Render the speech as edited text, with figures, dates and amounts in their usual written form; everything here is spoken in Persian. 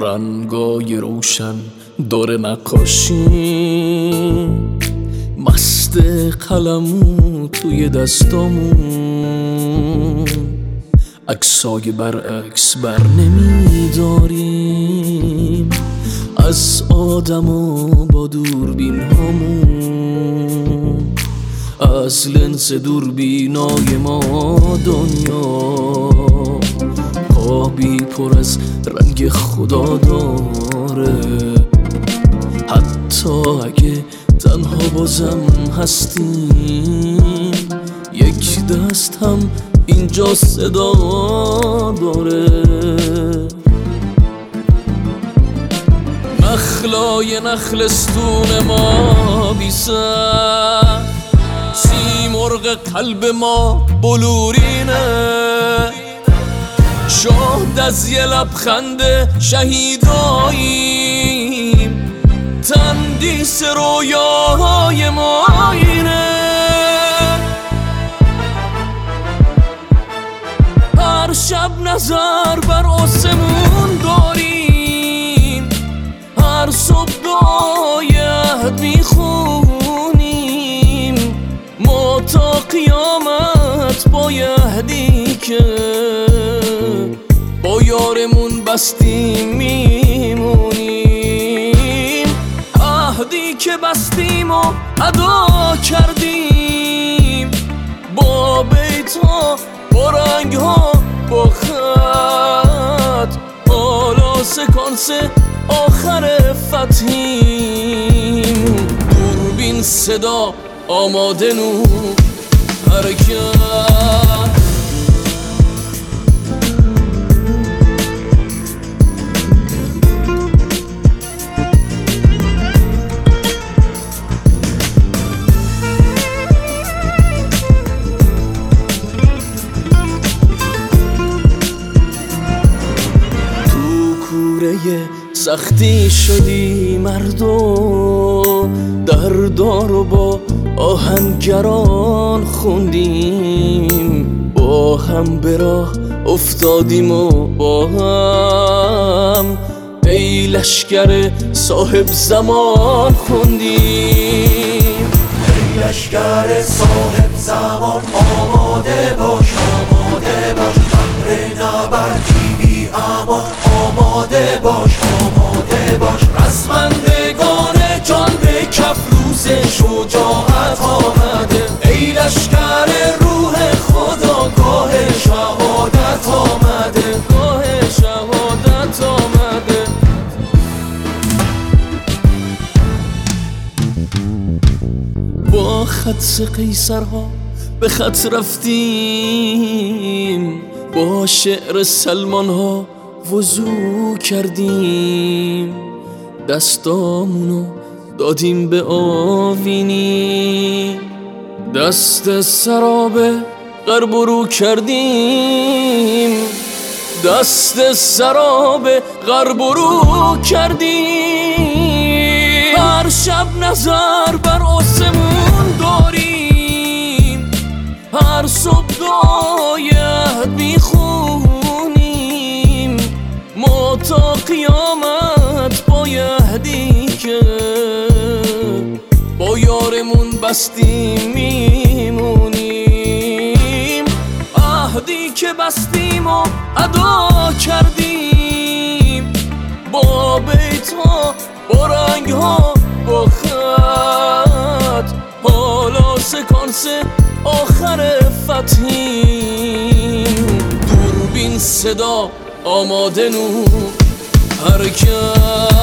رنگای روشن داره نقاشی، مست قلمو توی دستامون، عکسای برعکس بر نمیداریم از آدما با دوربین هامون، از لنز دوربینای ما دنیا قابی پر از رنگ خدا داره. حتی اگه تنها بازم هستیم، یک دست هم اینجا صدا داره. نخلای نخلستون ما بی سر، سیمرغ قلب ما بلورینه، شاد از یه لبخند شهیداییم، تندیس رویاهای ما اینه. هر شب نظر بر آسمون داریم، هر صبح دعای عهد میخونیم، ما تا قیامت بایدی که با یارمون بستیم میمونیم. عهدی که بستیم و ادا کردیم، با بیت‌ها با رنگ‌ها با خط، حالا سکانس آخر فتحیم. دوربین صدا آماده نو حرکت، سختی شدی مردم، دردارو با آهنگران خوندیم، با هم به راه افتادیم و با هم ای لشکر صاحب زمان خوندیم. ای لشکر صاحب زمان آماده باش، آماده باش، بهر نبردی بی امان آماده باش، آماده باش. رزمندگان جان به کف روز شجاعت آمده، ای لشکر روح خدا گاه شهادت آمده، گاه شهادت آمده. با خط قیصرها به خط رفتیم، با شعر سلمانها وضو کردیم، دستامونو دادیم به آوینی، دست سراب غرب رو کردیم، دست سراب غرب رو کردیم. هر شب نظر بر آسمون داریم، هر صبح دعای عهد میخونیم، ما تا قیامت بایدی که با یارمون بستیم میمونیم. عهدی که بستیم و ادا کردیم، با بیت‌ها با رنگ‌ها با خط، حالا سکانس آخر فتحیم. دوربین صدا آماده نو حرکت.